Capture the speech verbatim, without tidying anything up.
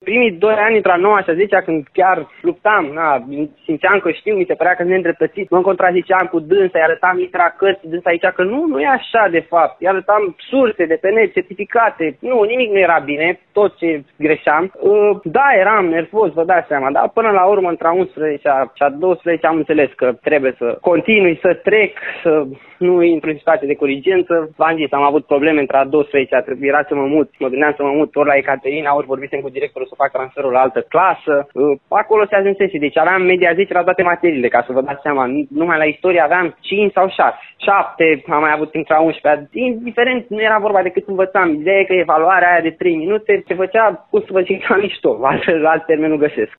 primii doi ani între a noua și a zecea, când chiar luptam, na, simțeam că știu, mi se părea că sunt neîndreptățit, mă contraziceam cu dânsa, îi arătam litera cărții dânsa aici, că nu, nu e așa de fapt. Îi arătam surse de pe net, certificate, nu, nimic nu era bine, tot ce greșeam. Uh, da, eram nervos, vă dați seama, dar până la urmă, între a unsprezecea și a douăsprezecea am înțeles că trebuie să continui, să trec, să nu intru în situație de corigență. V-am zis, am avut probleme între a douăsprezecea, trebuia să mă mut, mă gândeam să mă mut ori la Ecaterina, ori vorbisem cu directorul să fac transferul la altă clasă. Acolo se ajunsese, deci aveam media zece la toate materiile, ca să vă dați seama. Numai la istorie aveam cinci sau șase. șapte am mai avut între a unsprezecea. Indiferent, nu era vorba de cât învățam. Ideea e că evaluarea aia de trei minute se făcea, cum să vă zic, ca mișto. Alt, alt termen nu găsesc.